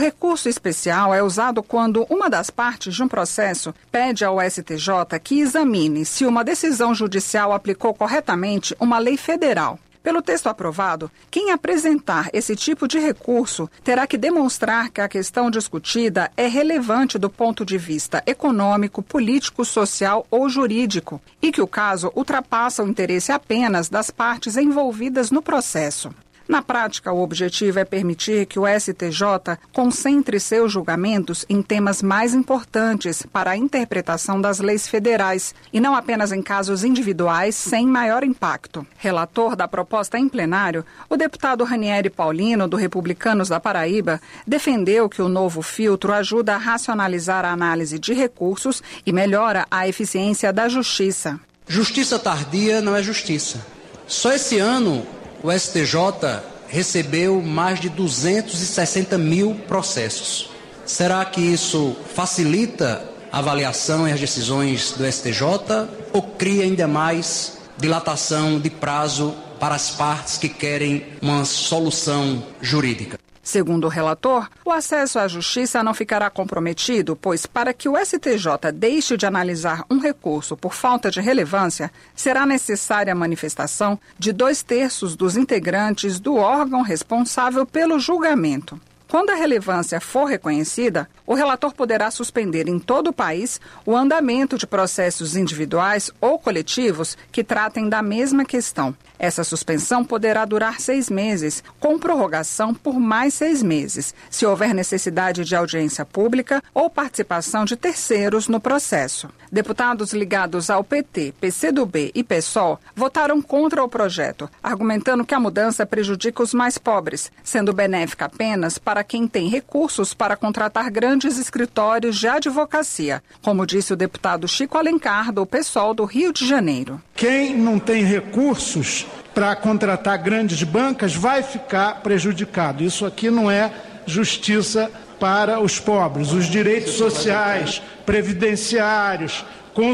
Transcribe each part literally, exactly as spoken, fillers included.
O recurso especial é usado quando uma das partes de um processo pede ao S T J que examine se uma decisão judicial aplicou corretamente uma lei federal. Pelo texto aprovado, quem apresentar esse tipo de recurso terá que demonstrar que a questão discutida é relevante do ponto de vista econômico, político, social ou jurídico e que o caso ultrapassa o interesse apenas das partes envolvidas no processo. Na prática, o objetivo é permitir que o S T J concentre seus julgamentos em temas mais importantes para a interpretação das leis federais e não apenas em casos individuais sem maior impacto. Relator da proposta em plenário, o deputado Ranieri Paulino, do Republicanos da Paraíba, defendeu que o novo filtro ajuda a racionalizar a análise de recursos e melhora a eficiência da justiça. Justiça tardia não é justiça. Só esse ano o S T J recebeu mais de duzentos e sessenta mil processos. Será que isso facilita a avaliação e as decisões do S T J ou cria ainda mais dilatação de prazo para as partes que querem uma solução jurídica? Segundo o relator, o acesso à justiça não ficará comprometido, pois para que o S T J deixe de analisar um recurso por falta de relevância, será necessária a manifestação de dois terços dos integrantes do órgão responsável pelo julgamento. Quando a relevância for reconhecida, o relator poderá suspender em todo o país o andamento de processos individuais ou coletivos que tratem da mesma questão. Essa suspensão poderá durar seis meses, com prorrogação por mais seis meses, se houver necessidade de audiência pública ou participação de terceiros no processo. Deputados ligados ao P T, P C do B e PSOL votaram contra o projeto, argumentando que a mudança prejudica os mais pobres, sendo benéfica apenas para quem tem recursos para contratar grandes escritórios de advocacia, como disse o deputado Chico Alencar, do PSOL do Rio de Janeiro. Quem não tem recursos para contratar grandes bancas vai ficar prejudicado. Isso aqui não é justiça para os pobres. Os direitos sociais, previdenciários,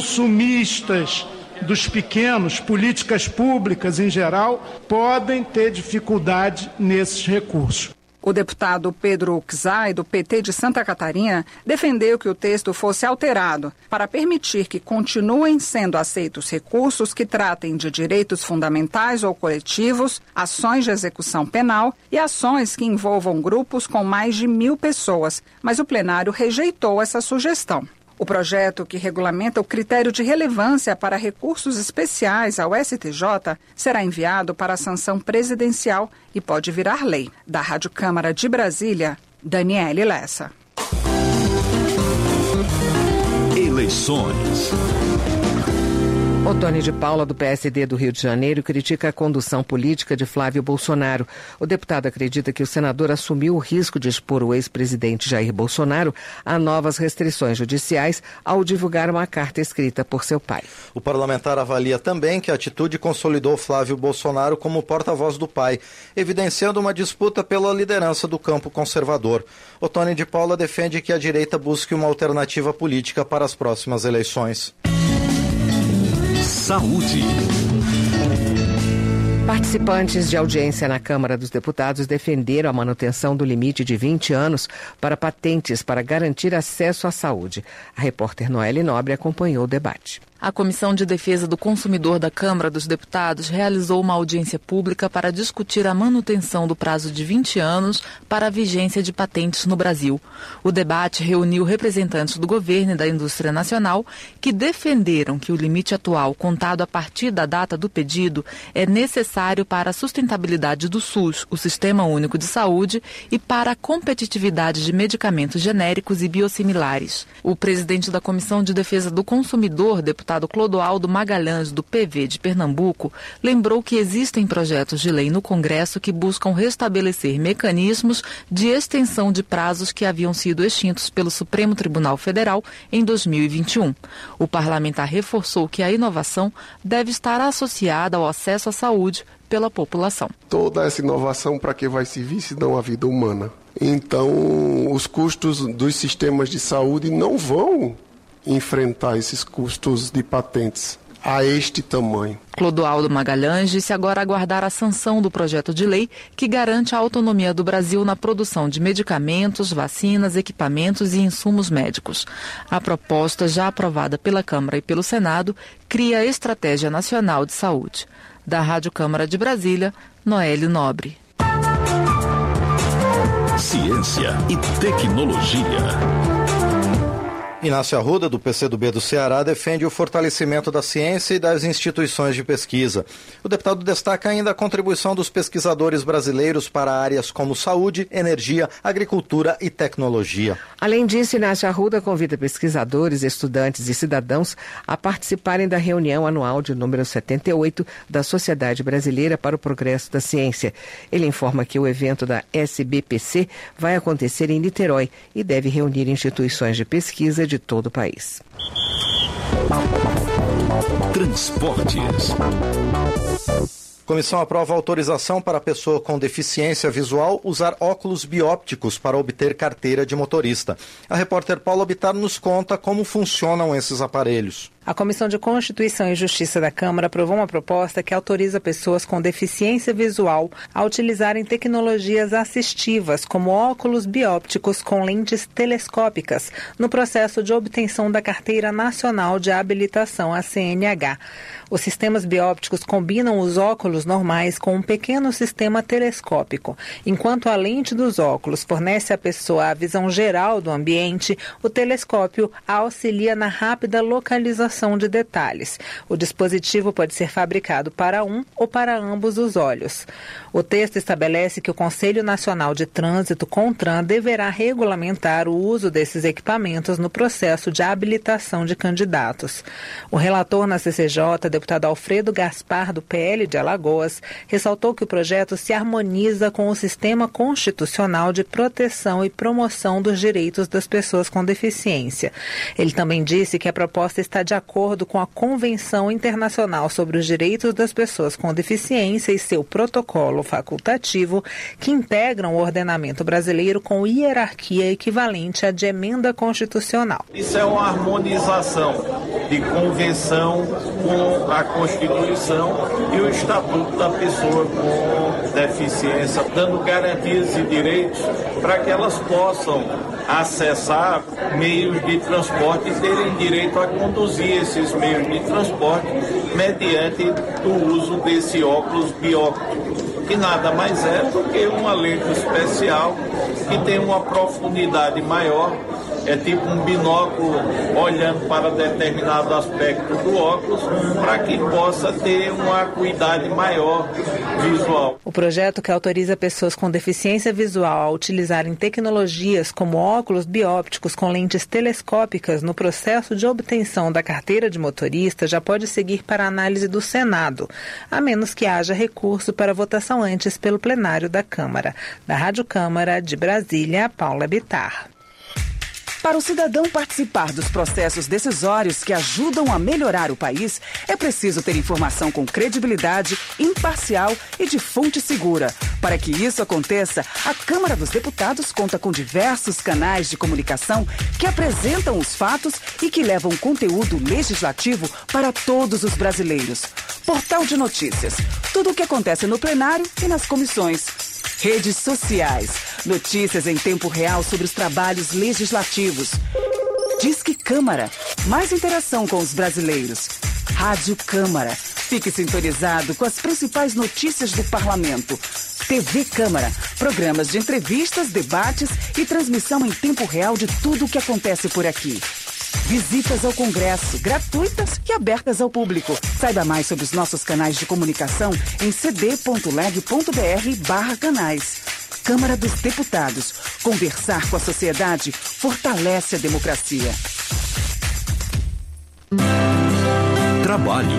consumistas dos pequenos, políticas públicas em geral, podem ter dificuldade nesses recursos. O deputado Pedro Uczai, do P T de Santa Catarina, defendeu que o texto fosse alterado para permitir que continuem sendo aceitos recursos que tratem de direitos fundamentais ou coletivos, ações de execução penal e ações que envolvam grupos com mais de mil pessoas, mas o plenário rejeitou essa sugestão. O projeto, que regulamenta o critério de relevância para recursos especiais ao S T J, será enviado para a sanção presidencial e pode virar lei. Da Rádio Câmara de Brasília, Daniele Lessa. Eleições. Otônio de Paula, do P S D do Rio de Janeiro, critica a condução política de Flávio Bolsonaro. O deputado acredita que o senador assumiu o risco de expor o ex-presidente Jair Bolsonaro a novas restrições judiciais ao divulgar uma carta escrita por seu pai. O parlamentar avalia também que a atitude consolidou Flávio Bolsonaro como porta-voz do pai, evidenciando uma disputa pela liderança do campo conservador. Otônio de Paula defende que a direita busque uma alternativa política para as próximas eleições. Saúde. Participantes de audiência na Câmara dos Deputados defenderam a manutenção do limite de vinte anos para patentes para garantir acesso à saúde. A repórter Noelle Nobre acompanhou o debate. A Comissão de Defesa do Consumidor da Câmara dos Deputados realizou uma audiência pública para discutir a manutenção do prazo de vinte anos para a vigência de patentes no Brasil. O debate reuniu representantes do governo e da indústria nacional que defenderam que o limite atual, contado a partir da data do pedido, é necessário para a sustentabilidade do SUS, o Sistema Único de Saúde, e para a competitividade de medicamentos genéricos e biosimilares. O presidente da Comissão de Defesa do Consumidor, deputado deputado Clodoaldo Magalhães, do P V de Pernambuco, lembrou que existem projetos de lei no Congresso que buscam restabelecer mecanismos de extensão de prazos que haviam sido extintos pelo Supremo Tribunal Federal em dois mil e vinte e um. O parlamentar reforçou que a inovação deve estar associada ao acesso à saúde pela população. Toda essa inovação, para que vai servir se não a vida humana? Então, os custos dos sistemas de saúde não vão enfrentar esses custos de patentes. a este tamanho. Clodoaldo Magalhães disse agora aguardar a sanção do projeto de lei que garante a autonomia do Brasil na produção de medicamentos, vacinas, equipamentos e insumos médicos. A proposta, já aprovada pela Câmara e pelo Senado, cria a Estratégia Nacional de Saúde. Da Rádio Câmara de Brasília, Noélio Nobre. Ciência e tecnologia. Inácio Arruda, do P C do B do Ceará, defende o fortalecimento da ciência e das instituições de pesquisa. O deputado destaca ainda a contribuição dos pesquisadores brasileiros para áreas como saúde, energia, agricultura e tecnologia. Além disso, Inácio Arruda convida pesquisadores, estudantes e cidadãos a participarem da reunião anual de número setenta e oito da Sociedade Brasileira para o Progresso da Ciência. Ele informa que o evento da S B P C vai acontecer em Niterói e deve reunir instituições de pesquisa de todo o país. Transportes. Comissão aprova autorização para a pessoa com deficiência visual usar óculos biópticos para obter carteira de motorista. A repórter Paula Bittar nos conta como funcionam esses aparelhos. A Comissão de Constituição e Justiça da Câmara aprovou uma proposta que autoriza pessoas com deficiência visual a utilizarem tecnologias assistivas, como óculos biópticos com lentes telescópicas, no processo de obtenção da Carteira Nacional de Habilitação, a C N H. Os sistemas biópticos combinam os óculos normais com um pequeno sistema telescópico. Enquanto a lente dos óculos fornece à pessoa a visão geral do ambiente, o telescópio a auxilia na rápida localização de detalhes. O dispositivo pode ser fabricado para um ou para ambos os olhos. O texto estabelece que o Conselho Nacional de Trânsito, CONTRAN, deverá regulamentar o uso desses equipamentos no processo de habilitação de candidatos. O relator na C C J, deputado Alfredo Gaspar, do P L de Alagoas, ressaltou que o projeto se harmoniza com o sistema constitucional de proteção e promoção dos direitos das pessoas com deficiência. Ele também disse que a proposta está de acordo com a Convenção Internacional sobre os Direitos das Pessoas com Deficiência e seu protocolo facultativo, que integram o ordenamento brasileiro com hierarquia equivalente à de emenda constitucional. Isso é uma harmonização de convenção com a Constituição e o Estatuto da Pessoa com Deficiência, dando garantias e direitos para que elas possam acessar meios de transporte e terem direito a conduzir esses meios de transporte mediante o uso desse óculos bióptico, que nada mais é do que uma lente especial que tem uma profundidade maior. É tipo um binóculo olhando para determinado aspecto do óculos para que possa ter uma acuidade maior visual. O projeto, que autoriza pessoas com deficiência visual a utilizarem tecnologias como óculos biópticos com lentes telescópicas no processo de obtenção da carteira de motorista, já pode seguir para a análise do Senado, a menos que haja recurso para votação antes pelo plenário da Câmara. Da Rádio Câmara de Brasília, Paula Bittar. Para o cidadão participar dos processos decisórios que ajudam a melhorar o país, é preciso ter informação com credibilidade, imparcial e de fonte segura. Para que isso aconteça, a Câmara dos Deputados conta com diversos canais de comunicação que apresentam os fatos e que levam conteúdo legislativo para todos os brasileiros. Portal de notícias. Tudo o que acontece no plenário e nas comissões. Redes sociais. Notícias em tempo real sobre os trabalhos legislativos. Disque Câmara. Mais interação com os brasileiros. Rádio Câmara. Fique sintonizado com as principais notícias do Parlamento. T V Câmara. Programas de entrevistas, debates e transmissão em tempo real de tudo o que acontece por aqui. Visitas ao Congresso, gratuitas e abertas ao público. Saiba mais sobre os nossos canais de comunicação em cd.leg.br barra canais. Câmara dos Deputados. Conversar com a sociedade fortalece a democracia. Trabalho.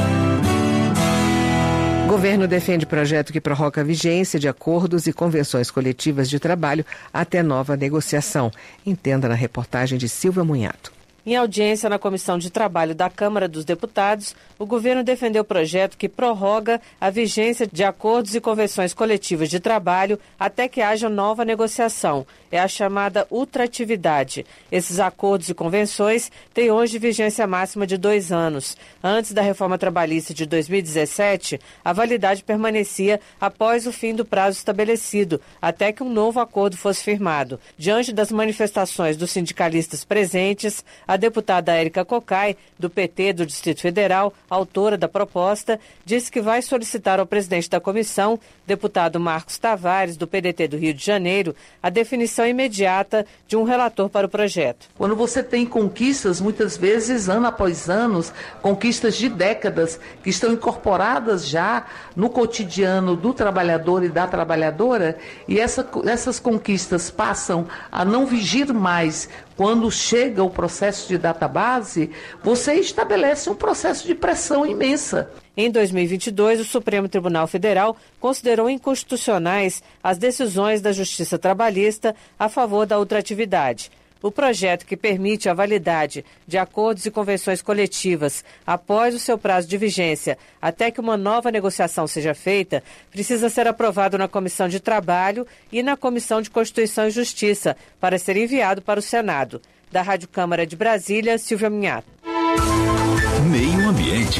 O governo defende projeto que prorroga a vigência de acordos e convenções coletivas de trabalho até nova negociação. Entenda na reportagem de Silvia Munhato. Em audiência na Comissão de Trabalho da Câmara dos Deputados, o governo defendeu o projeto que prorroga a vigência de acordos e convenções coletivas de trabalho até que haja nova negociação. É a chamada ultratividade. Esses acordos e convenções têm hoje vigência máxima de dois anos. Antes da reforma trabalhista de dois mil e dezessete, a validade permanecia após o fim do prazo estabelecido, até que um novo acordo fosse firmado. Diante das manifestações dos sindicalistas presentes, a deputada Érica Cocai, do P T do Distrito Federal, autora da proposta, disse que vai solicitar ao presidente da comissão, deputado Marcos Tavares, do P D T do Rio de Janeiro, a definição imediata de um relator para o projeto. Quando você tem conquistas, muitas vezes, ano após ano, conquistas de décadas, que estão incorporadas já no cotidiano do trabalhador e da trabalhadora, e essa, essas conquistas passam a não vigir mais quando chega o processo de database, você estabelece um processo de pressão imensa. Em dois mil e vinte e dois, o Supremo Tribunal Federal considerou inconstitucionais as decisões da Justiça Trabalhista a favor da ultratividade. O projeto que permite a validade de acordos e convenções coletivas após o seu prazo de vigência, até que uma nova negociação seja feita, precisa ser aprovado na Comissão de Trabalho e na Comissão de Constituição e Justiça, para ser enviado para o Senado. Da Rádio Câmara de Brasília, Silvia Minhato. Meio Ambiente.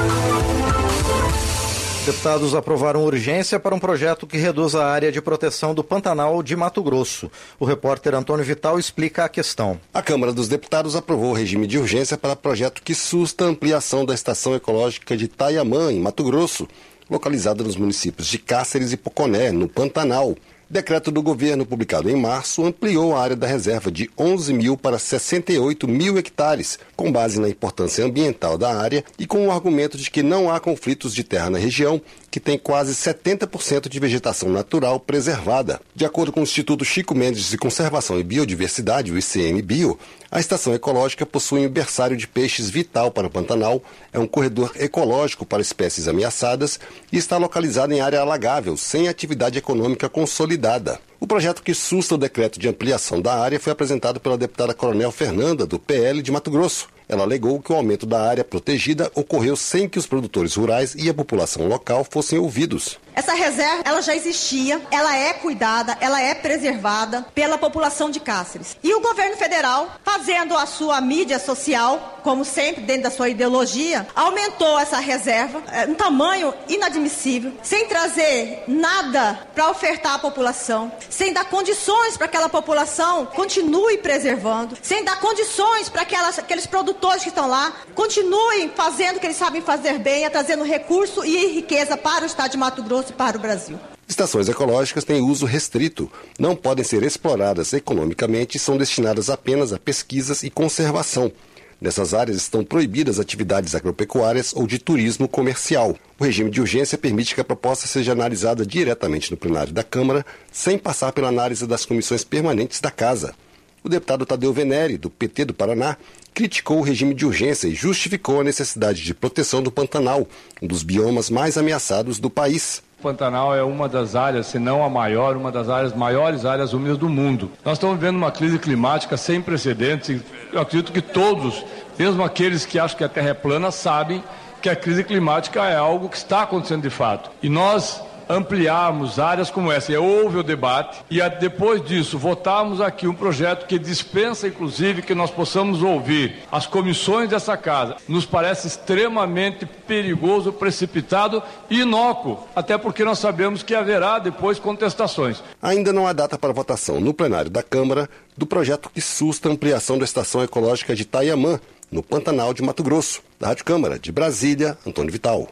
Deputados aprovaram urgência para um projeto que reduz a área de proteção do Pantanal de Mato Grosso. O repórter Antônio Vital explica a questão. A Câmara dos Deputados aprovou o regime de urgência para projeto que susta a ampliação da Estação Ecológica de Itaiamã, em Mato Grosso, localizada nos municípios de Cáceres e Poconé, no Pantanal. Decreto do governo publicado em março ampliou a área da reserva de onze mil para sessenta e oito mil hectares, com base na importância ambiental da área e com o argumento de que não há conflitos de terra na região, que tem quase setenta por cento de vegetação natural preservada. De acordo com o Instituto Chico Mendes de Conservação e Biodiversidade, o I C M Bio, a estação ecológica possui um berçário de peixes vital para o Pantanal, é um corredor ecológico para espécies ameaçadas e está localizada em área alagável, sem atividade econômica consolidada. O projeto que susta o decreto de ampliação da área foi apresentado pela deputada Coronel Fernanda, do P L de Mato Grosso. Ela alegou que o aumento da área protegida ocorreu sem que os produtores rurais e a população local fossem ouvidos. Essa reserva, ela já existia, ela é cuidada, ela é preservada pela população de Cáceres. E o governo federal, fazendo a sua mídia social, como sempre, dentro da sua ideologia, aumentou essa reserva, um tamanho inadmissível, sem trazer nada para ofertar à população, sem dar condições para que aquela população continue preservando, sem dar condições para que aqueles produtores que estão lá continuem fazendo o que eles sabem fazer bem, trazendo recurso e riqueza para o estado de Mato Grosso e para o Brasil. Estações ecológicas têm uso restrito, não podem ser exploradas economicamente e são destinadas apenas a pesquisas e conservação. Nessas áreas estão proibidas atividades agropecuárias ou de turismo comercial. O regime de urgência permite que a proposta seja analisada diretamente no plenário da Câmara, sem passar pela análise das comissões permanentes da Casa. O deputado Tadeu Venere, do P T do Paraná, criticou o regime de urgência e justificou a necessidade de proteção do Pantanal, um dos biomas mais ameaçados do país. O Pantanal é uma das áreas, se não a maior, uma das áreas maiores áreas úmidas do mundo. Nós estamos vivendo uma crise climática sem precedentes e eu acredito que todos, mesmo aqueles que acham que a Terra é plana, sabem que a crise climática é algo que está acontecendo de fato. E nós ampliarmos áreas como essa, e houve o debate, e depois disso votarmos aqui um projeto que dispensa, inclusive, que nós possamos ouvir as comissões dessa casa, nos parece extremamente perigoso, precipitado e inócuo, até porque nós sabemos que haverá depois contestações. Ainda não há data para votação no plenário da Câmara do projeto que susta a ampliação da Estação Ecológica de Itaiamã, no Pantanal de Mato Grosso. Da Rádio Câmara de Brasília, Antônio Vital.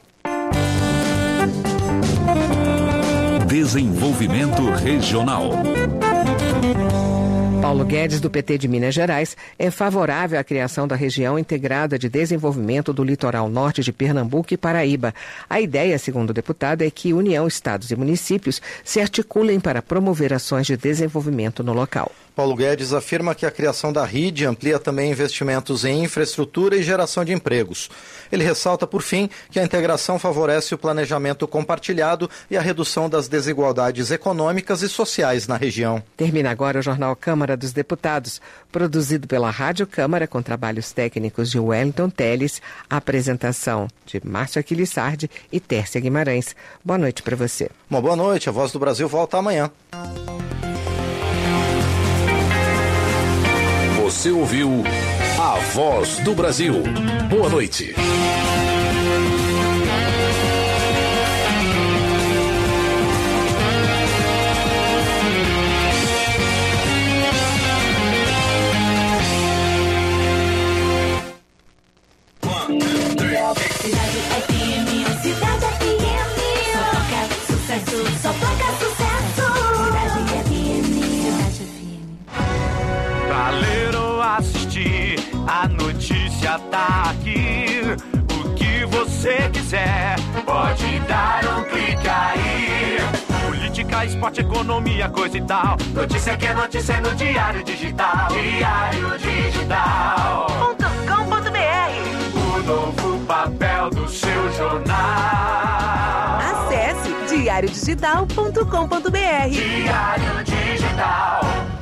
Desenvolvimento Regional. Paulo Guedes, do P T de Minas Gerais, é favorável à criação da região integrada de desenvolvimento do litoral norte de Pernambuco e Paraíba. A ideia, segundo o deputado, é que União, estados e municípios se articulem para promover ações de desenvolvimento no local. Paulo Guedes afirma que a criação da R I D amplia também investimentos em infraestrutura e geração de empregos. Ele ressalta, por fim, que a integração favorece o planejamento compartilhado e a redução das desigualdades econômicas e sociais na região. Termina agora o Jornal Câmara dos Deputados, produzido pela Rádio Câmara com trabalhos técnicos de Wellington Teles, a apresentação de Márcio Aquilissardi e Tércia Guimarães. Boa noite para você. Uma boa noite. A Voz do Brasil volta amanhã. Você ouviu A Voz do Brasil. Boa noite. Só toca sucesso. Pra ler ou assistir, a notícia tá aqui. O que você quiser, pode dar um clique aí. Política, esporte, economia, coisa e tal. Notícia que é notícia no Diário Digital. Diário Digital ponto com ponto b r. O novo papel do seu jornal. Acesse diário digital ponto com ponto b r. Diário Digital.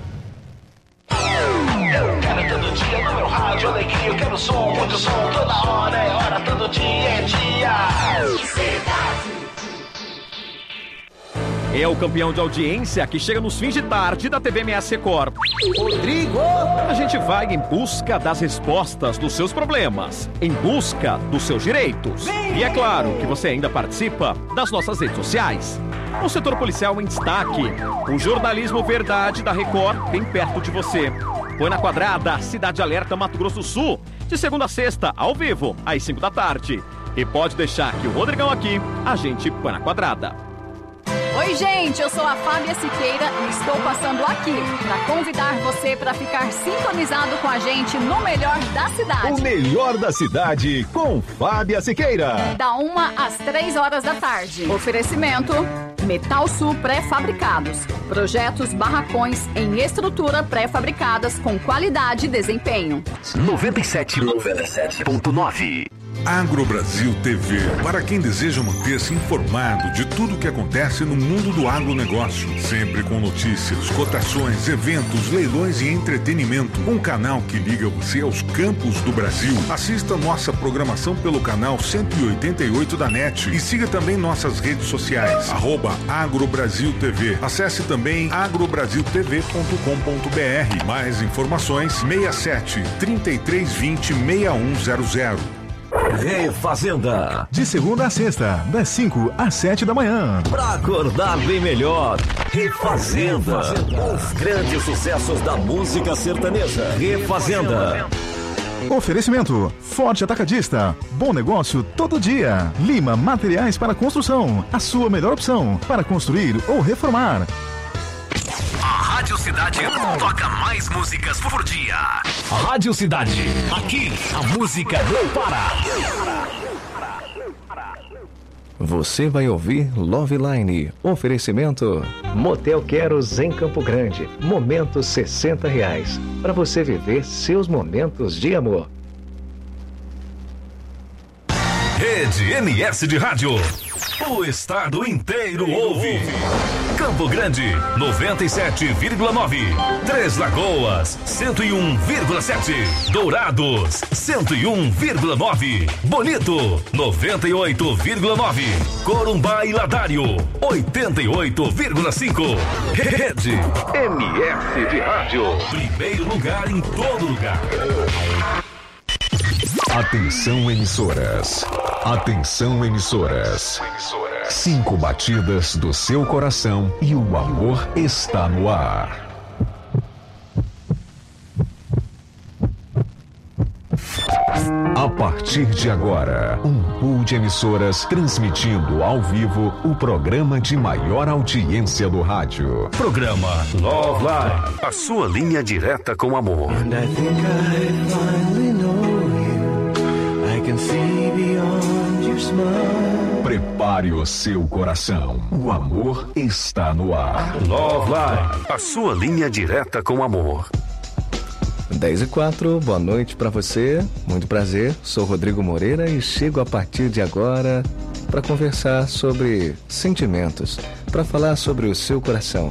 Eu quero todo dia no meu rádio alegria. Eu quero som, muito som, toda hora é hora, todo dia é dia. Cidade. É o campeão de audiência que chega nos fins de tarde da T V M S Record. Rodrigo! A gente vai em busca das respostas dos seus problemas, em busca dos seus direitos. E é claro que você ainda participa das nossas redes sociais. O setor policial em destaque. O jornalismo verdade da Record bem perto de você. Põe na Quadrada, Cidade Alerta, Mato Grosso do Sul. De segunda a sexta, ao vivo, às cinco da tarde. E pode deixar que o Rodrigão aqui, a gente põe na Quadrada. Oi, gente, eu sou a Fábia Siqueira e estou passando aqui para convidar você para ficar sintonizado com a gente no Melhor da Cidade. O Melhor da Cidade com Fábia Siqueira. Da uma às três horas da tarde. Oferecimento Metal Sul Pré-Fabricados. Projetos barracões em estrutura pré-fabricadas com qualidade e desempenho. noventa e sete ponto nove. AgroBrasil T V, para quem deseja manter-se informado de tudo o que acontece no mundo do agronegócio, sempre com notícias, cotações, eventos, leilões e entretenimento. Um canal que liga você aos campos do Brasil. Assista nossa programação pelo canal cento e oitenta e oito da NET e siga também nossas redes sociais, arroba AgroBrasil T V. Acesse também agrobrasil t v ponto com ponto b r. Mais informações, seis sete, três três dois zero, seis um zero zero. Refazenda. De segunda a sexta, das cinco às sete da manhã. Pra acordar bem melhor. Refazenda. Os grandes sucessos da música sertaneja. Refazenda. Oferecimento Forte Atacadista. Bom negócio todo dia. Lima Materiais para Construção. A sua melhor opção para construir ou reformar. A Rádio Cidade toca mais músicas por dia. Rádio Cidade. Aqui a música não para. Você vai ouvir Love Line. Oferecimento Motel Queros em Campo Grande. Momentos sessenta reais. Para você viver seus momentos de amor. Rede M S de Rádio. O estado inteiro ouve. Campo Grande, noventa e sete vírgula nove. Três Lagoas, cento e um vírgula sete. Dourados, cento e um vírgula nove. Bonito, noventa e oito vírgula nove. Corumbá e Ladário, oitenta e oito vírgula cinco. Rede M S de Rádio. Primeiro lugar em todo lugar. Atenção, emissoras. Atenção, emissoras. Cinco batidas do seu coração e o amor está no ar. A partir de agora, um pool de emissoras transmitindo ao vivo o programa de maior audiência do rádio. Programa Love Line. A sua linha direta com amor. And I think I finally know you. I can see beyond your smile. Prepare o seu coração. O amor está no ar. Love Line, a sua linha direta com amor. dez e quatro, boa noite para você. Muito prazer, sou Rodrigo Moreira e chego a partir de agora para conversar sobre sentimentos, para falar sobre o seu coração.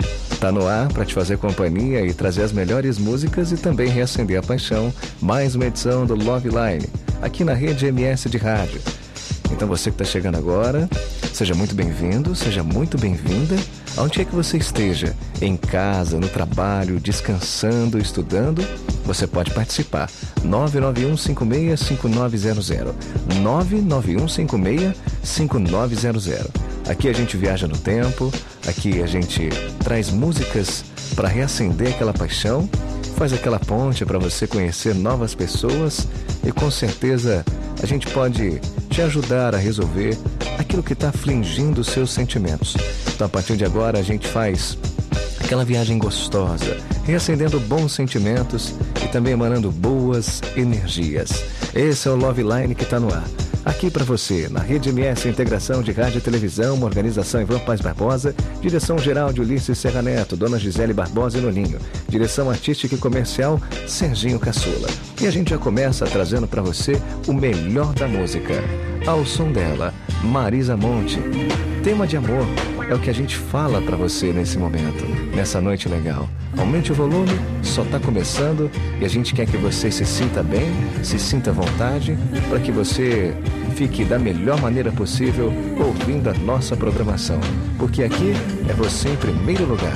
Tá no ar para te fazer companhia e trazer as melhores músicas e também reacender a paixão. Mais uma edição do Love Line, aqui na Rede M S de Rádio. Então você que está chegando agora, seja muito bem-vindo, seja muito bem-vinda. Aonde é que você esteja, em casa, no trabalho, descansando, estudando, você pode participar. nove nove um cinco seis cinco nove zero zero. nove nove um cinco seis cinco nove zero zero. Aqui a gente viaja no tempo, aqui a gente traz músicas para reacender aquela paixão, faz aquela ponte para você conhecer novas pessoas e com certeza a gente pode te ajudar a resolver aquilo que está afligindo os seus sentimentos. Então a partir de agora a gente faz aquela viagem gostosa, reacendendo bons sentimentos e também emanando boas energias. Esse é o Love Line que está no ar. Aqui para você, na Rede M S, Integração de Rádio e Televisão, uma organização Ivan Paz Barbosa, direção geral de Ulisses Serra Neto, Dona Gisele Barbosa e Noninho, direção artística e comercial, Serginho Caçula. E a gente já começa trazendo para você o melhor da música. Ao som dela, Marisa Monte. Tema de amor é o que a gente fala para você nesse momento, nessa noite legal. Aumente o volume, só está começando e a gente quer que você se sinta bem, se sinta à vontade, para que você fique da melhor maneira possível ouvindo a nossa programação. Porque aqui é você em primeiro lugar.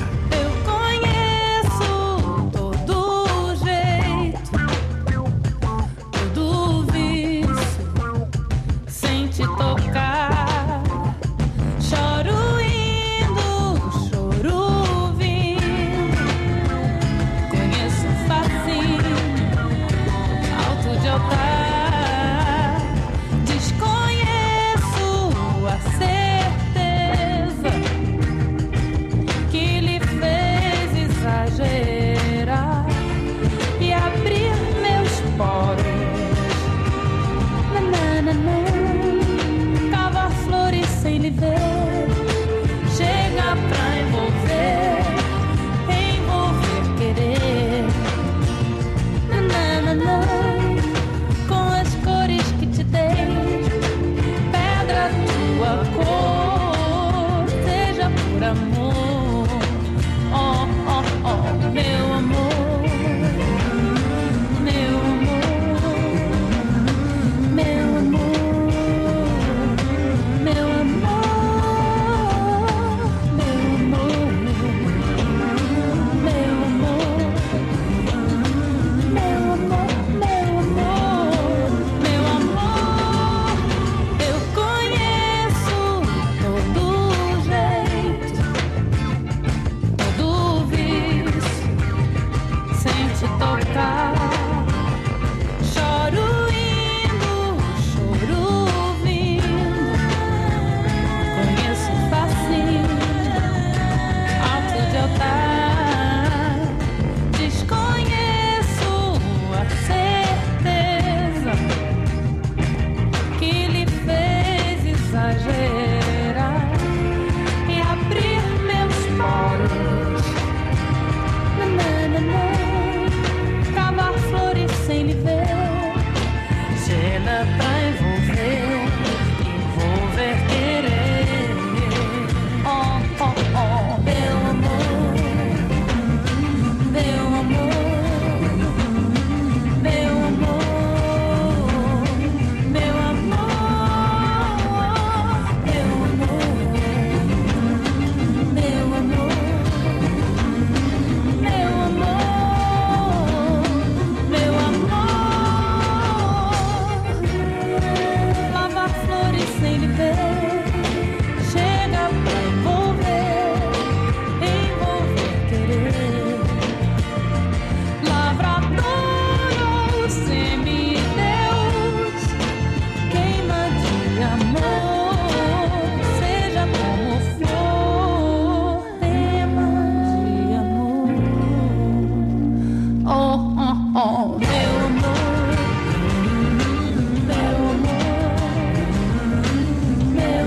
Meu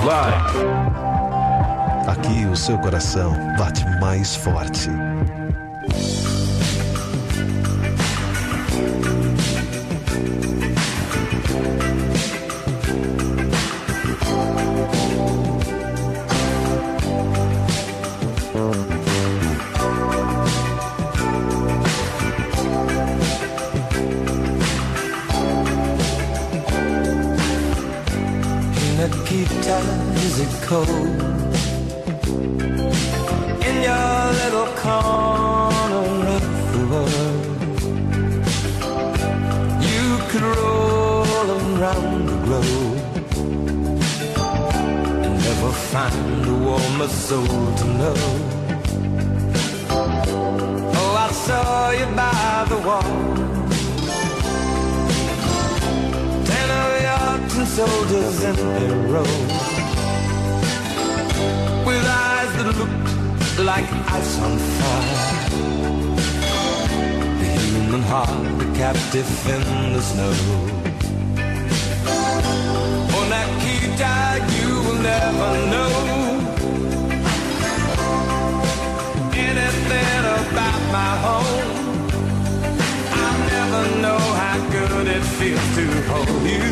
Line. Aqui o seu coração bate mais forte. Nikita, is it cold in your little corner of the world? You could roll around the globe and never find a warmer soul to know. Oh, I saw you by the wall, ten of your ten soldiers in their row, with eyes that looked like ice on fire. The human heart, a captive in the snow. Oh, Nikita, you will never know anything about my home. I'll never know how good it feels to hold you.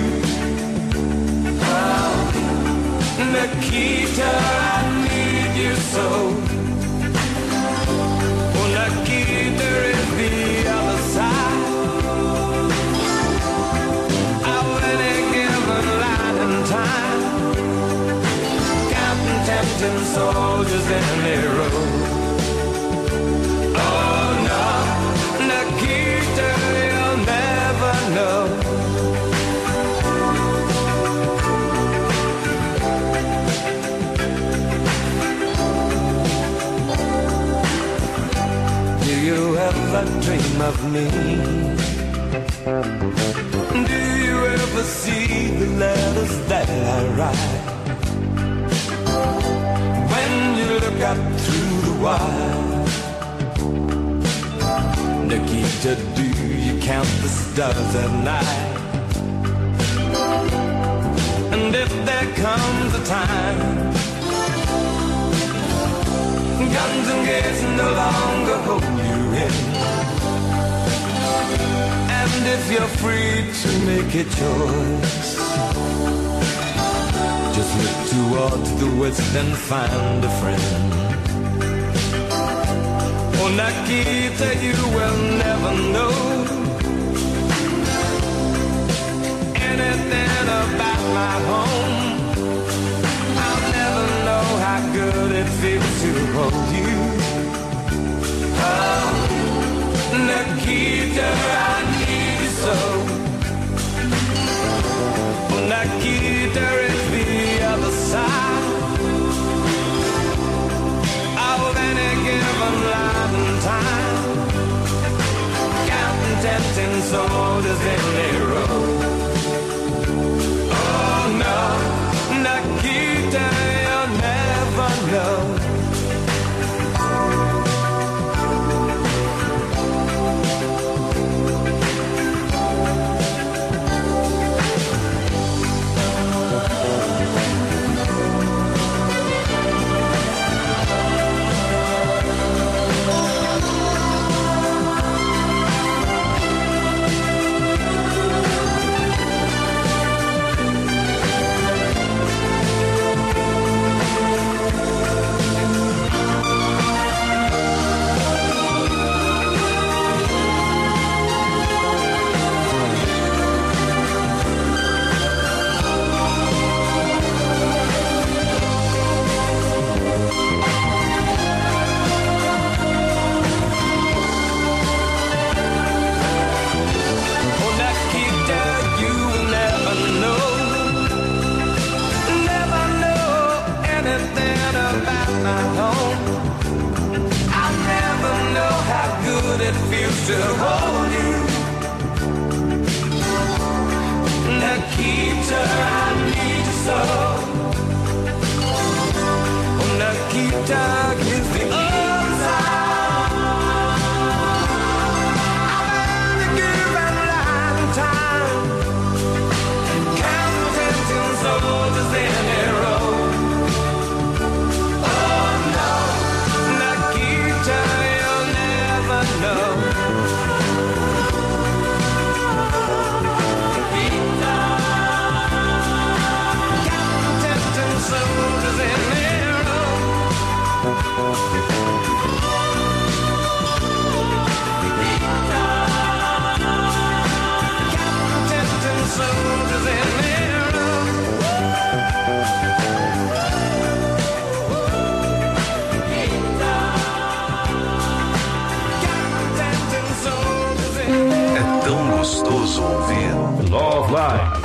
Oh, Nikita, I need you so. Oh, Nikita is the other side of any given light and time, counting tempting soldiers in their row. Oh no, Nikita, you'll never know. Do you ever dream of me? Do you ever see the letters that I write? When you look up through the wire, Nikita, do you count the stars at night? And if there comes a time guns and gates no longer hold you in, and if you're free to make a choice, just look towards the west and find a friend. Oh, Nikita, you will never know anything about my home. I'll never know how good it feels to hold you. Oh, Nikita, I need you so. Oh, Nikita is the other side of any given life and time, counting tempting soldiers in their row. Oh no, Nikita, you'll never know. It feels to hold you. Nikita, I need you so. Oh, Nikita gives the other side of any given life and time, counting soldiers in a row. Love Live.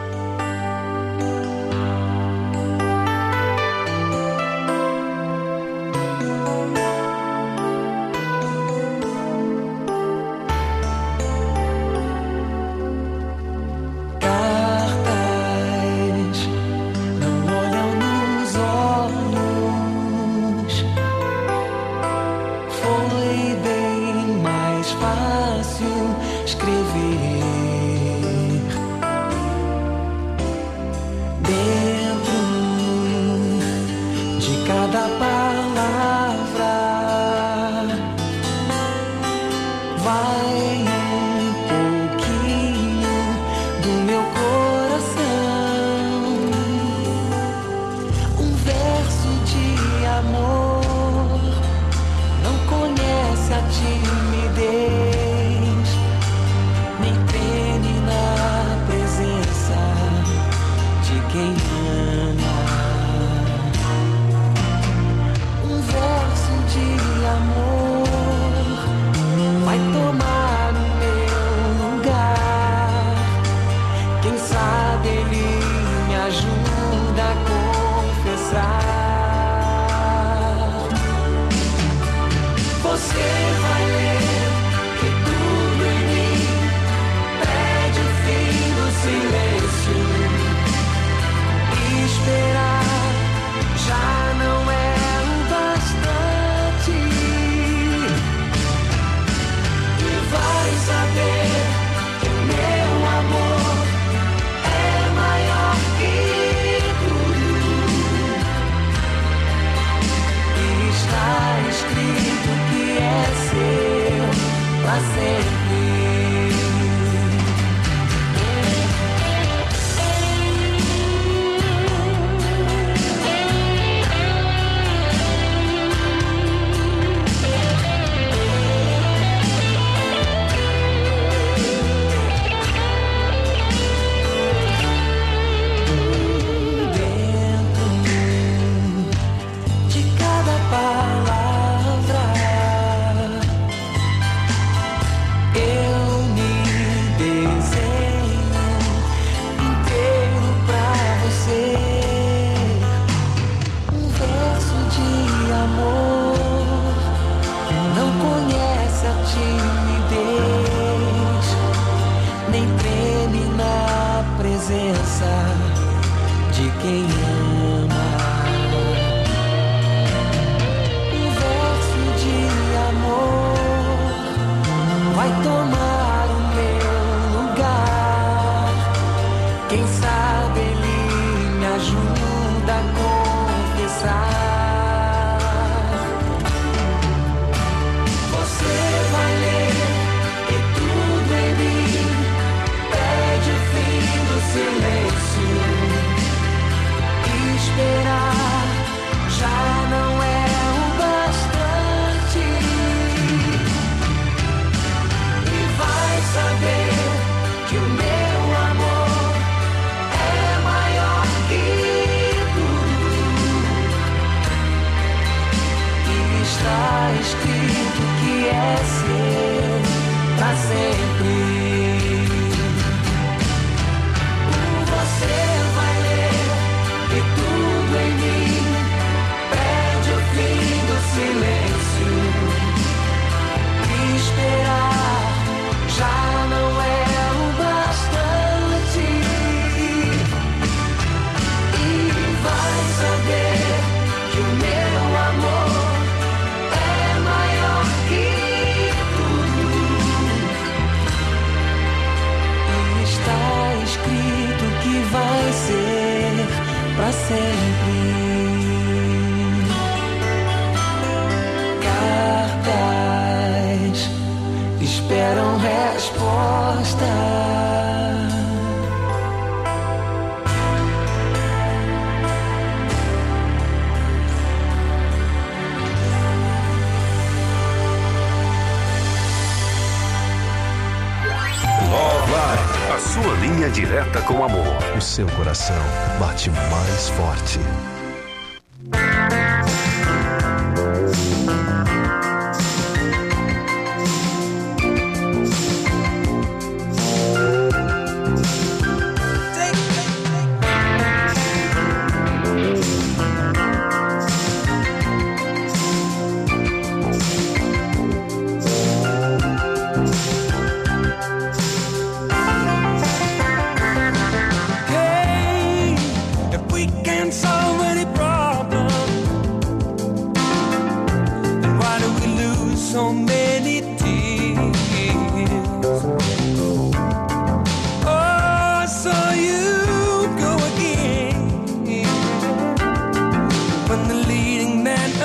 Direta com amor. O seu coração bate mais forte.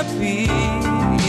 disappears.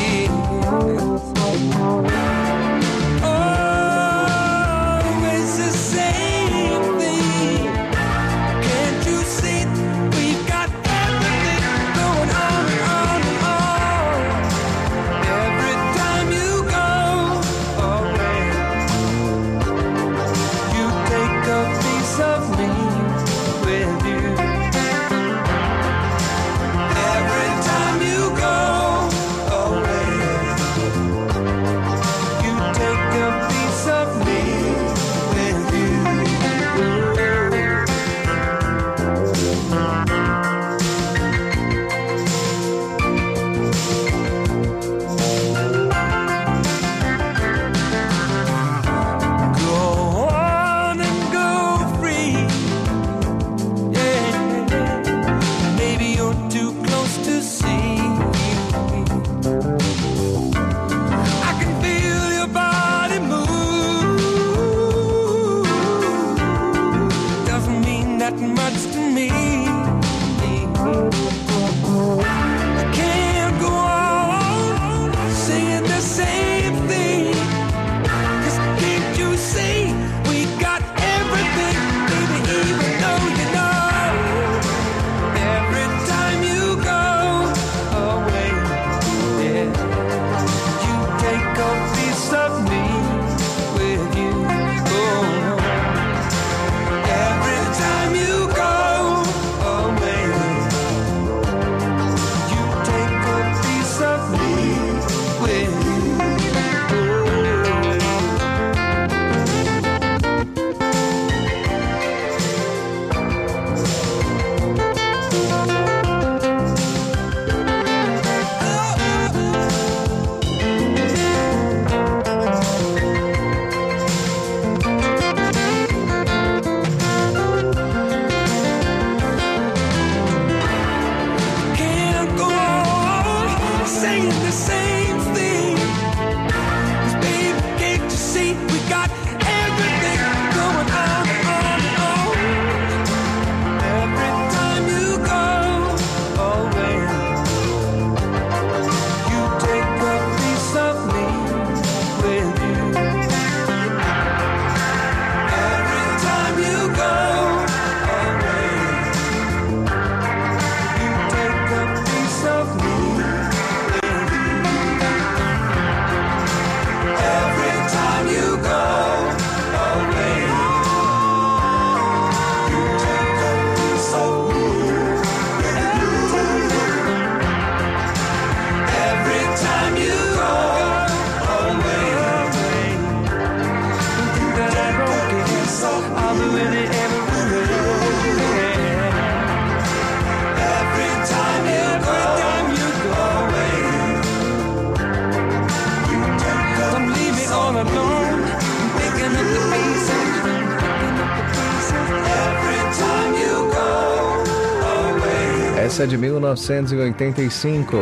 Essa é de mil novecentos e oitenta e cinco.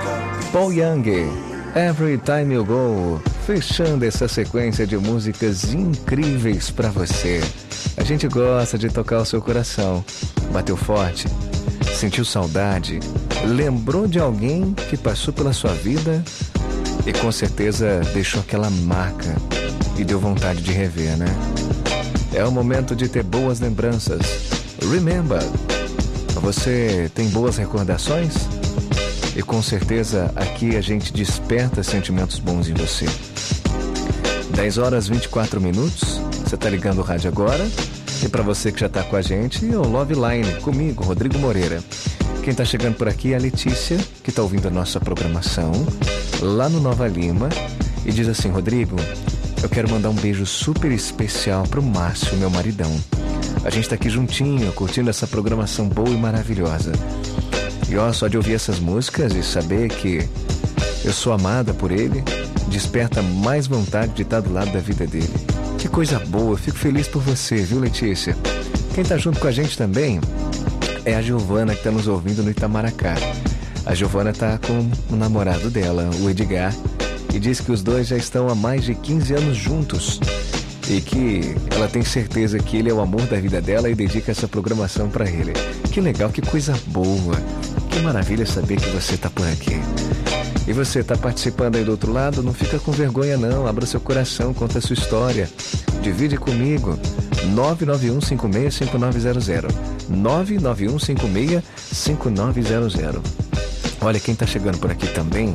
Paul Young, Every Time You Go, fechando essa sequência de músicas incríveis pra você. A gente gosta de tocar o seu coração. Bateu forte? Sentiu saudade? Lembrou de alguém que passou pela sua vida e com certeza deixou aquela marca e deu vontade de rever, né? É o momento de ter boas lembranças. Remember. Você tem boas recordações? E com certeza aqui a gente desperta sentimentos bons em você. dez horas e vinte e quatro minutos. Você tá ligando o rádio agora. E para você que já tá com a gente, é o Love Line, comigo, Rodrigo Moreira. Quem tá chegando por aqui é a Letícia, que tá ouvindo a nossa programação lá no Nova Lima. E diz assim: Rodrigo, eu quero mandar um beijo super especial pro Márcio, meu maridão. A gente tá aqui juntinho, curtindo essa programação boa e maravilhosa. E ó, só de ouvir essas músicas e saber que eu sou amada por ele, desperta mais vontade de estar do lado da vida dele. Que coisa boa, fico feliz por você, viu, Letícia? Quem tá junto com a gente também é a Giovana, que tá nos ouvindo no Itamaracá. A Giovana tá com o namorado dela, o Edgar, e diz que os dois já estão há mais de quinze anos juntos. E que ela tem certeza que ele é o amor da vida dela e dedica essa programação para ele. Que legal, que coisa boa. Que maravilha saber que você está por aqui. E você está participando aí do outro lado? Não fica com vergonha não, abra seu coração, conta a sua história. Divide comigo. nove nove um cinco seis cinco nove zero zero. nove nove um cinco seis cinco nove zero zero. Olha, quem está chegando por aqui também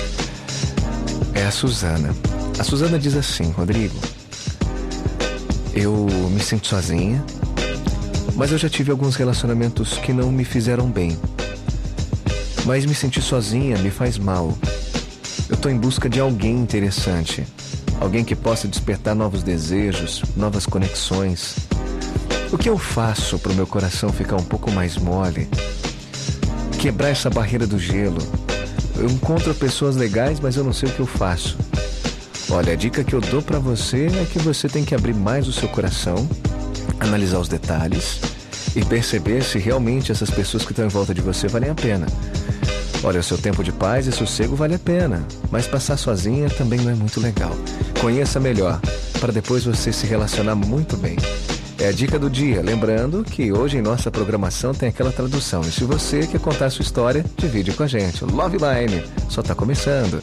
é a Suzana. A Suzana diz assim: Rodrigo, eu me sinto sozinha, mas eu já tive alguns relacionamentos que não me fizeram bem. Mas me sentir sozinha me faz mal. Eu estou em busca de alguém interessante. Alguém que possa despertar novos desejos, novas conexões. O que eu faço para o meu coração ficar um pouco mais mole? Quebrar essa barreira do gelo. Eu encontro pessoas legais, mas eu não sei o que eu faço. Olha, a dica que eu dou para você é que você tem que abrir mais o seu coração, analisar os detalhes e perceber se realmente essas pessoas que estão em volta de você valem a pena. Olha, o seu tempo de paz e sossego vale a pena, mas passar sozinha também não é muito legal. Conheça melhor, para depois você se relacionar muito bem. É a dica do dia, lembrando que hoje em nossa programação tem aquela tradução. E se você quer contar a sua história, divide com a gente. O Love Line só está começando.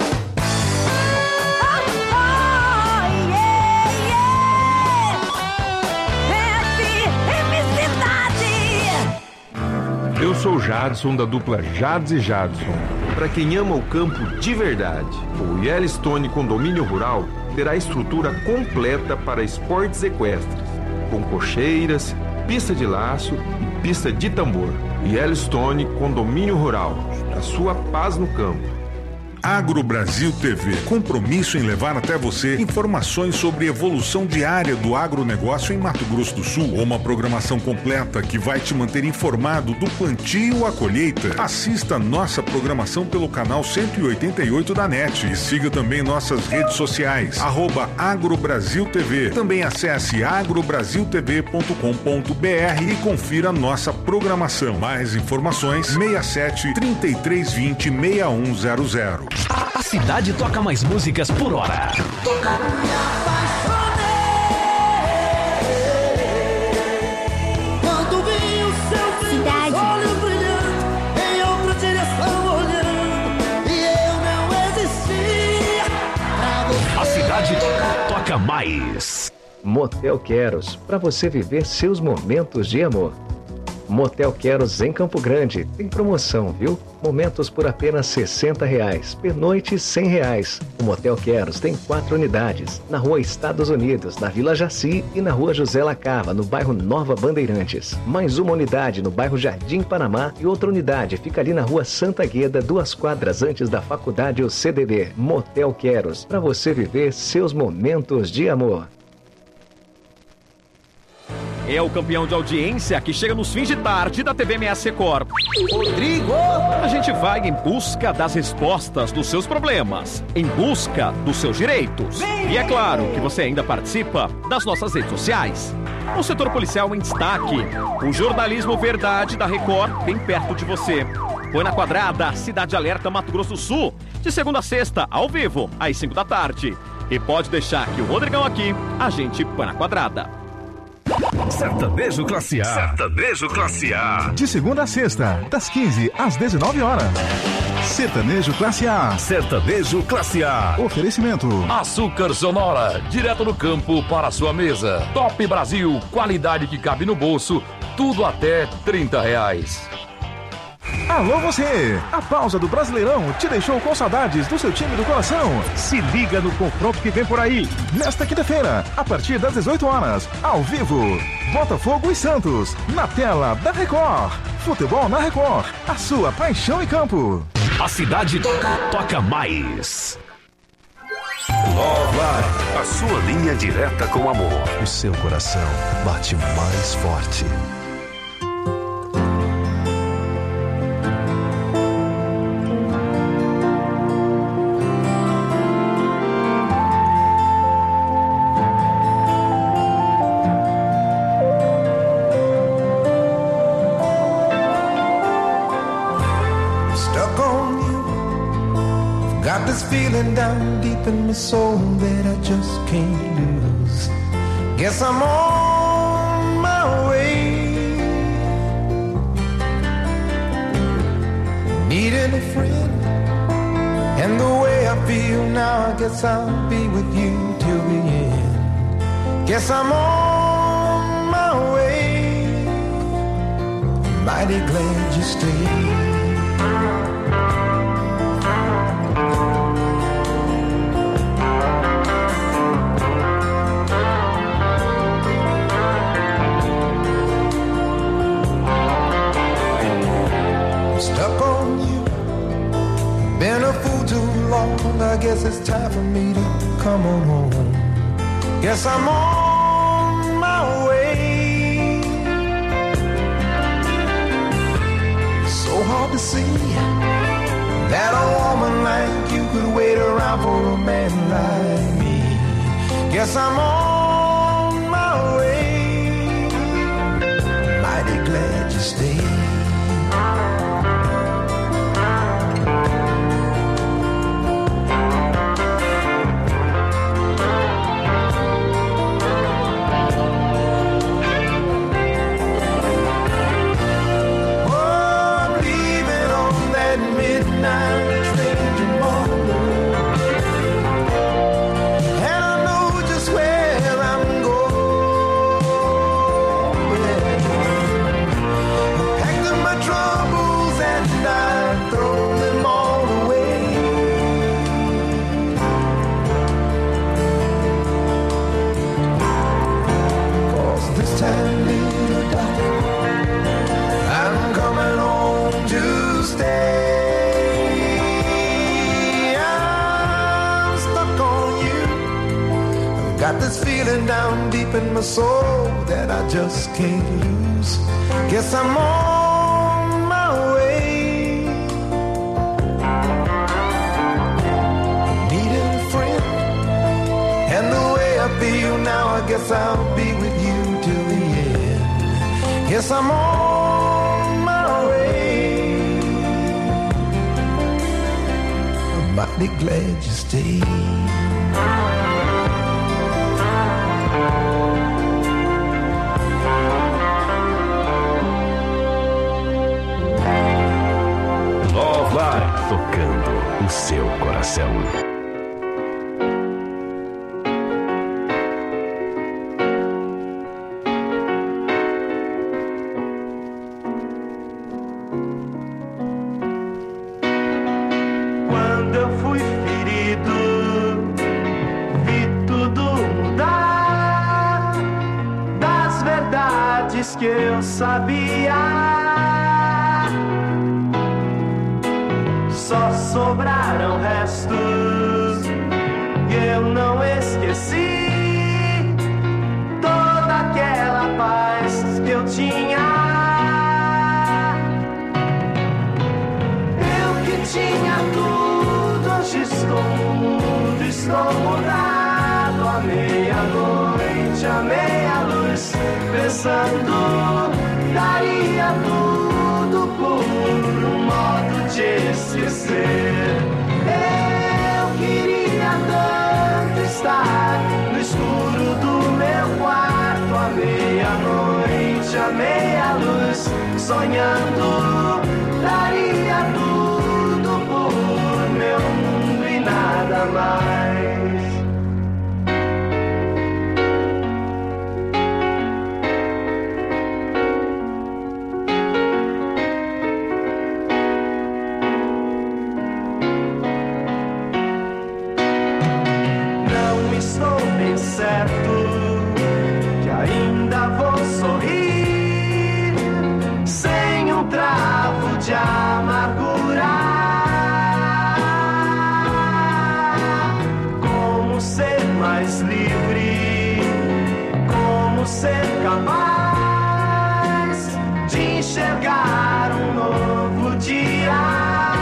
Eu sou o Jadson, da dupla Jads e Jadson. Para quem ama o campo de verdade, o Yellowstone Condomínio Rural terá estrutura completa para esportes equestres, com cocheiras, pista de laço e pista de tambor. Yellowstone Condomínio Rural, a sua paz no campo. Agro Brasil T V, compromisso em levar até você informações sobre evolução diária do agronegócio em Mato Grosso do Sul. Uma programação completa que vai te manter informado do plantio à colheita. Assista nossa programação pelo canal cento e oitenta e oito da NET e siga também nossas redes sociais, arroba Agro Brasil T V. Também acesse agro brasil t v ponto com ponto b r e confira nossa programação. Mais informações, seis sete, três três dois zero, seis um zero zero. A cidade toca mais músicas por hora. Toca. Quando vi o seu cidade. Olhos brilhando, em outra direção olhando, e eu não existia. A cidade toca mais. Motel Queros, para você viver seus momentos de amor. Motel Queros em Campo Grande. Tem promoção, viu? Momentos por apenas sessenta reais. Pernoite, cem reais. O Motel Queros tem quatro unidades. Na rua Estados Unidos, na Vila Jaci e na rua José Lacava, no bairro Nova Bandeirantes. Mais uma unidade no bairro Jardim Panamá e outra unidade fica ali na rua Santa Gueda, duas quadras antes da faculdade U C D B. Motel Queros, para você viver seus momentos de amor. É o campeão de audiência que chega nos fins de tarde da T V M S Record. Rodrigo! A gente vai em busca das respostas dos seus problemas, em busca dos seus direitos. E é claro que você ainda participa das nossas redes sociais. O setor policial em destaque, o jornalismo verdade da Record bem perto de você. Põe na Quadrada, Cidade Alerta, Mato Grosso do Sul, de segunda a sexta, ao vivo, às cinco da tarde. E pode deixar que o Rodrigão aqui, a gente põe na Quadrada. Sertanejo Classe A. Sertanejo Classe A. De segunda a sexta, das quinze às dezenove horas. Sertanejo Classe A. Sertanejo Classe A. Oferecimento. Açúcar Sonora, direto do campo para a sua mesa. Top Brasil, qualidade que cabe no bolso, tudo até trinta reais. Alô você! A pausa do Brasileirão te deixou com saudades do seu time do coração? Se liga no confronto que vem por aí. Nesta quinta-feira, a partir das dezoito horas, ao vivo, Botafogo e Santos, na tela da Record. Futebol na Record, a sua paixão em campo. A cidade toca, toca mais. Love Line, a sua linha direta com amor. O seu coração bate mais forte. Feeling down deep in my soul that I just can't lose. Guess I'm on my way. needing a friend. And the way I feel now, I guess I'll be with you till the end. Guess I'm on my way, mighty glad you stayed. Stuck on you, been a fool too long. I guess it's time for me to come on home. Guess I'm on my way. So hard to see that a woman like you could wait around for a man like me. Guess I'm on my way, mighty glad you stayed. Got this feeling down deep in my soul that I just can't lose. Guess I'm on my way. Needing a friend, and the way I feel now, I guess I'll be with you till the end. Guess I'm on my way. I'm mighty glad you stayed. Vai tocando o seu coração. Quando eu fui ferido, vi tudo mudar. Das verdades que eu sabia, só sobraram restos e eu não esqueci toda aquela paz que eu tinha. Eu que tinha tudo, hoje estou mudo, estou mudado. À meia-noite, à meia-luz, pensando, daria tudo por um modo de esquecer. Eu queria tanto estar no escuro do meu quarto, à meia-noite, à meia-luz, sonhando, daria tudo por meu mundo e nada mais. Estou bem certo que ainda vou sorrir sem um travo de amargura. Como ser mais livre, como ser capaz de enxergar um novo dia.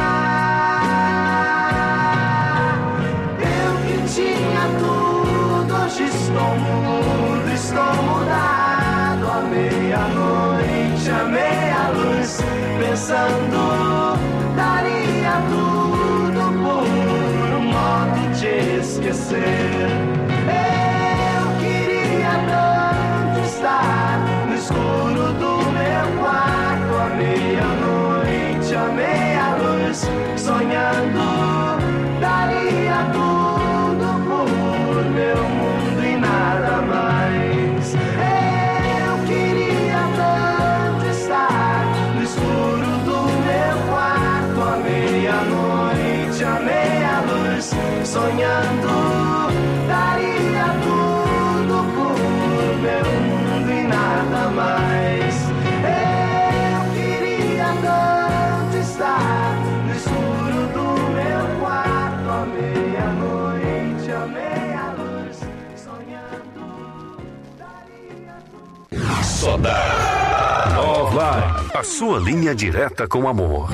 Estou mudo, estou mudado. À meia-noite, à meia-luz, pensando, daria tudo por um modo de esquecer. Eu queria tanto estar no escuro do meu quarto, à meia-noite, à meia-luz, luz, sonhando, daria tudo por meu mundo e nada mais. Eu queria tanto estar no escuro do meu quarto, à meia-noite, à meia luz, sonhando, daria tudo por meu mundo e nada mais. Eu queria tanto estar no escuro do meu quarto, à meia-noite, à meia luz, sonhando, daria tudo. Só dá Love Line, a sua linha direta com amor.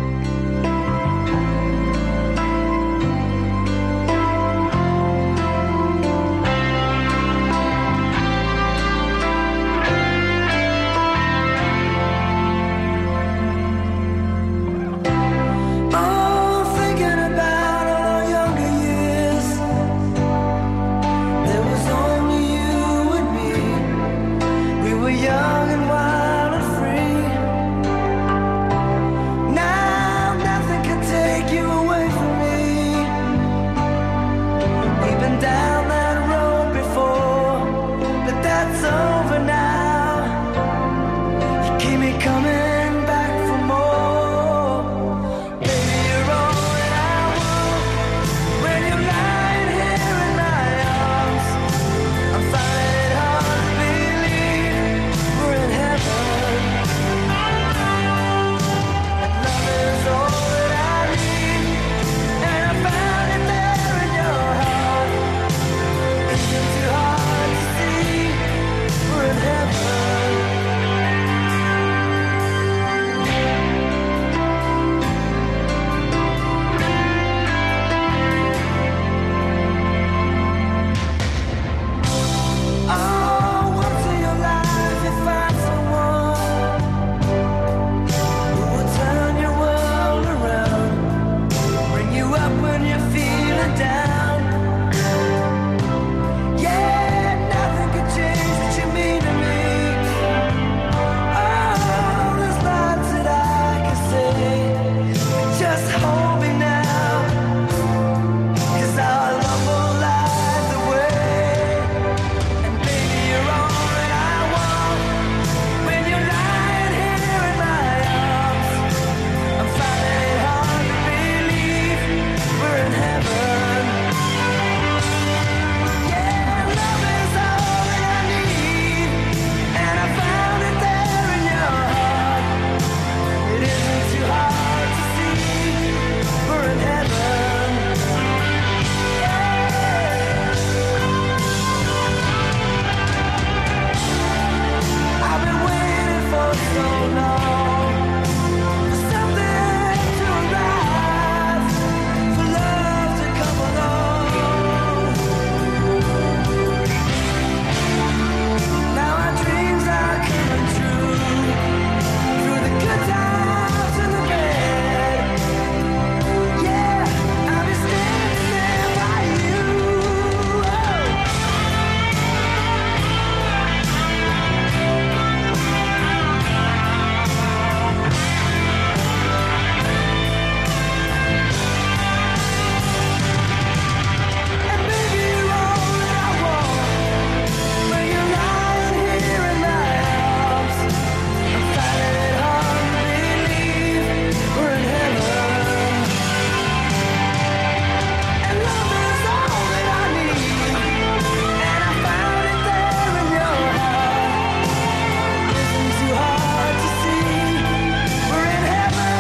Young and wild and free. Now nothing can take you away from me. We've been down that road before, but that's over now. You keep me coming back for more. Baby, you're all that I want. When you're lying here in my arms, I'm finding it hard to believe we're in heaven. And love is all that I need, and I found it there in your heart. Isn't too hard to see we're in heaven. Oh, once in your life you find someone who will turn your world around, bring you up when you're feeling down. Yeah, nothing can change what you mean to me. Oh, there's lots that I can say, but just hold me now, 'cause our love will light the way. And baby, you're all that I want. When you're lying here in my arms, I'm finding it hard to believe we're in heaven. Yeah, love is all that I need, and I found it there in your heart. It isn't too hard to see we're in heaven. I've been waiting for so long, for something to arrive, for love to come along. Now our dreams are coming true, through the good times and the bad. Yeah, I'll be standing there by you. And baby, you're all that I want. When you're lying here in my arms, I'm finding it hard to believe we're in heaven. And love is all that I need, and I found it there in your heart. Isn't too hard to see we're in heaven.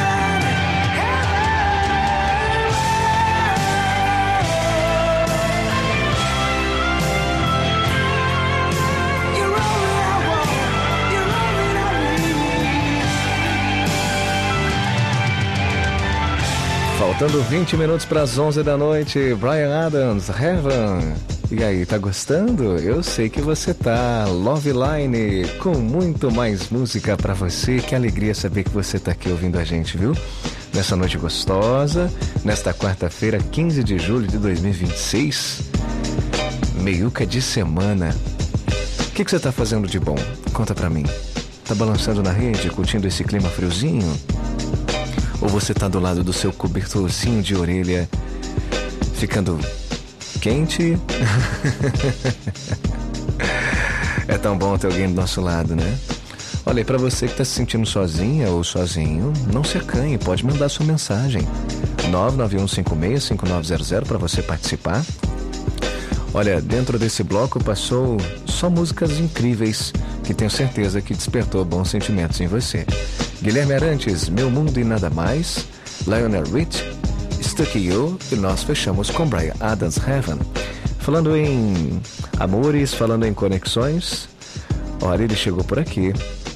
You're all that I want. You're all that I need. Faltando vinte minutos para as onze da noite, Bryan Adams, Heaven. E aí, tá gostando? Eu sei que você tá. Love Line, com muito mais música para você. Que alegria saber que você tá aqui ouvindo a gente, viu? Nessa noite gostosa, nesta quarta-feira, quinze de julho de dois mil e vinte e seis. Meiuca de semana. O que, que você tá fazendo de bom? Conta pra mim. Tá balançando na rede, curtindo esse clima friozinho? Ou você tá do lado do seu cobertorzinho de orelha, ficando quente? É tão bom ter alguém do nosso lado, né? Olha, e pra você que tá se sentindo sozinha ou sozinho, não se acanhe, pode mandar sua mensagem. nove nove um cinco seis cinco nove zero zero para você participar. Olha, dentro desse bloco passou só músicas incríveis que tenho certeza que despertou bons sentimentos em você. Guilherme Arantes, Meu Mundo e Nada Mais, Lionel Rich, Stuck You, e nós fechamos com Bryan Adams, Heaven. Falando em amores, falando em conexões, olha, ele chegou por aqui.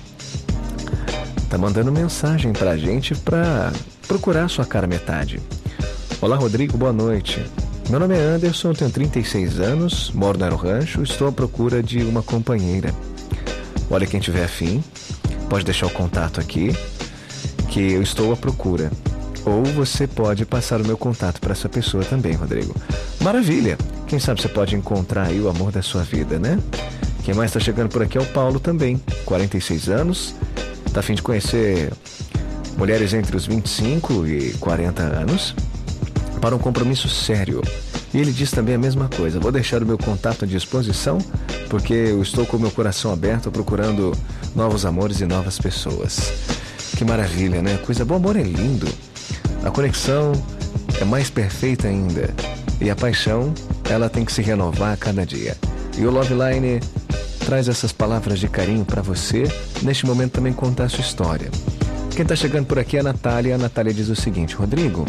Tá mandando mensagem pra gente pra procurar sua cara metade. Olá, Rodrigo, boa noite. Meu nome é Anderson, tenho trinta e seis anos, moro no Rancho, estou à procura de uma companheira. Olha, quem tiver afim, pode deixar o contato aqui, que eu estou à procura. Ou você pode passar o meu contato para essa pessoa também, Rodrigo. Maravilha! Quem sabe você pode encontrar aí o amor da sua vida, né? Quem mais está chegando por aqui é o Paulo também, quarenta e seis anos, está a fim de conhecer mulheres entre os vinte e cinco e quarenta anos para um compromisso sério. E ele diz também a mesma coisa. Vou deixar o meu contato à disposição porque eu estou com o meu coração aberto procurando novos amores e novas pessoas. Que maravilha, né? Coisa boa, amor é lindo. A conexão é mais perfeita ainda. E a paixão, ela tem que se renovar a cada dia. E o Love Line traz essas palavras de carinho para você, neste momento também contar a sua história. Quem está chegando por aqui é a Natália. A Natália diz o seguinte: Rodrigo,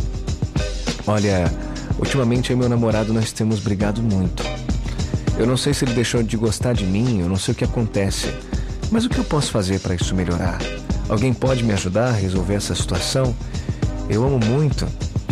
olha, ultimamente eu e meu namorado nós temos brigado muito. Eu não sei se ele deixou de gostar de mim, eu não sei o que acontece, mas o que eu posso fazer para isso melhorar? Alguém pode me ajudar a resolver essa situação? Eu amo muito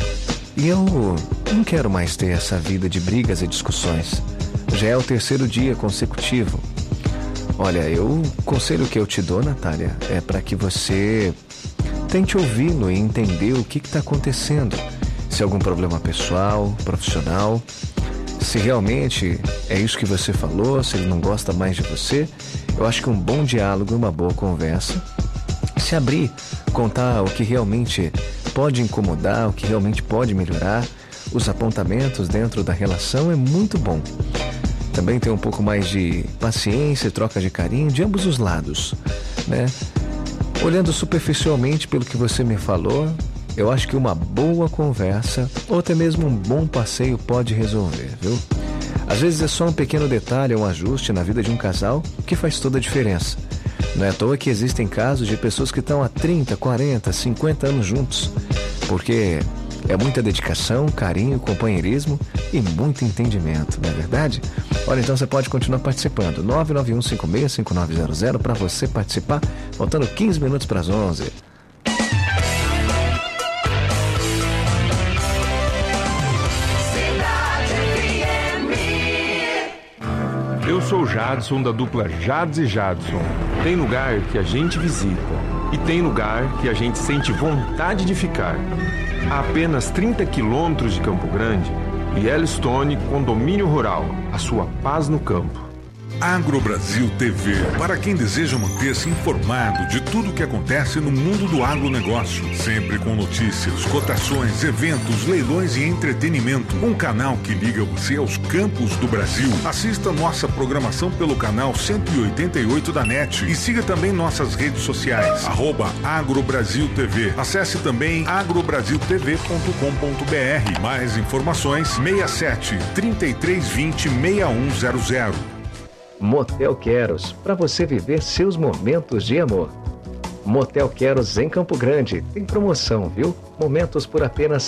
e eu não quero mais ter essa vida de brigas e discussões. Já é o terceiro dia consecutivo. Olha, eu, o conselho que eu te dou, Natália, é para que você tente ouvi-lo e entender o que está acontecendo. Se é algum problema pessoal, profissional, se realmente é isso que você falou, se ele não gosta mais de você, eu acho que um bom diálogo e uma boa conversa, se abrir, contar o que realmente pode incomodar, o que realmente pode melhorar, os apontamentos dentro da relação é muito bom. Também tem um pouco mais de paciência e troca de carinho de ambos os lados, né? Olhando superficialmente pelo que você me falou, eu acho que uma boa conversa ou até mesmo um bom passeio pode resolver, viu? Às vezes é só um pequeno detalhe, um ajuste na vida de um casal que faz toda a diferença. Não é à toa que existem casos de pessoas que estão há trinta, quarenta, cinquenta anos juntos, porque é muita dedicação, carinho, companheirismo e muito entendimento, não é verdade? Olha, então você pode continuar participando. nove nove um cinco seis cinco nove zero zero para você participar, faltando quinze minutos para as onze. Eu sou o Jadson da dupla Jades e Jadson. Tem lugar que a gente visita e tem lugar que a gente sente vontade de ficar. A apenas trinta quilômetros de Campo Grande, Yellowstone Condomínio Rural, a sua paz no campo. AgroBrasil T V, para quem deseja manter-se informado de tudo o que acontece no mundo do agronegócio, sempre com notícias, cotações, eventos, leilões e entretenimento. Um canal que liga você aos campos do Brasil. Assista nossa programação pelo canal cento e oitenta e oito da NET e siga também nossas redes sociais, arroba AgroBrasil T V. Acesse também agrobrasil t v ponto com ponto b r. Mais informações, seis sete, trinta e três vinte, seis um zero zero. Motel Queros, para você viver seus momentos de amor. Motel Queros em Campo Grande, tem promoção, viu? Momentos por apenas